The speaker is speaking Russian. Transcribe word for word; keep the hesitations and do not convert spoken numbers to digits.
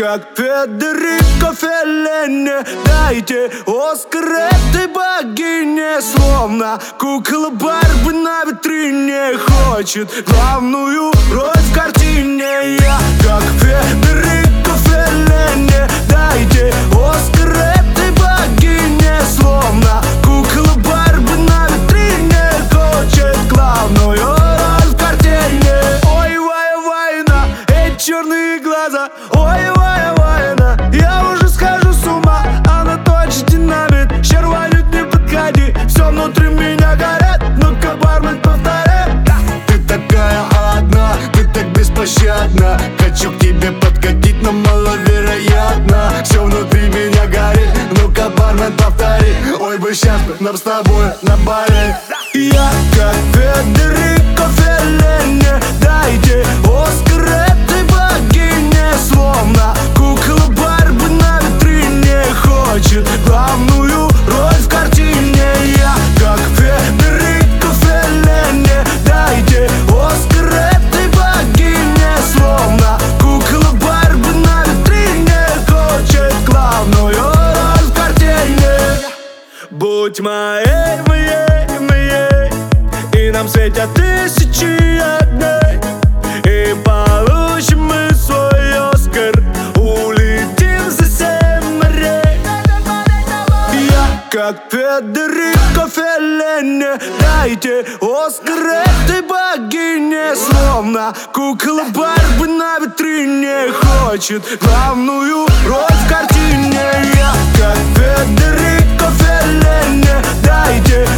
как Федерико Феллини. Дайте Оскар этой богине. Словно кукла Барби на витрине хочет главную роль в картине. Я как Федерико Феллини. Дайте Оскар этой богине. Словно кукла Барби на витрине хочет главную роль в картине. Ой, Вая Вайна, эти черные глаза. Ой, Вая Вайна, я уже схожу с ума. Она точно динамит, щерванит, не подходи. Все внутри меня горят, ну-ка, бармен, повторяй. Ты такая одна, ты так беспощадна. Хочу к тебе подкатить, но маловероятно. Все внутри меня горит, ну-ка, бармен, повтори. Ой, бы сейчас нам с тобой на баре. Я как Федерико Феллини. Дайте Оскар этой богине. Словно кукла Барби на витрине хочет главную роль в картине. Я как Федерико Феллини. Дайте Оскар этой богине. Словно кукла Барби на витрине хочет главную роль в картине. Будь моей, моей, моей, и нам светят тысячи огней. И получим мы свой Оскар, улетим за семь морей. Я как Федерико Феллини. Дайте Оскар этой богине. Словно кукла Барби на витрине хочет главную роль в картине. Я как Федерико Феллини. Дайте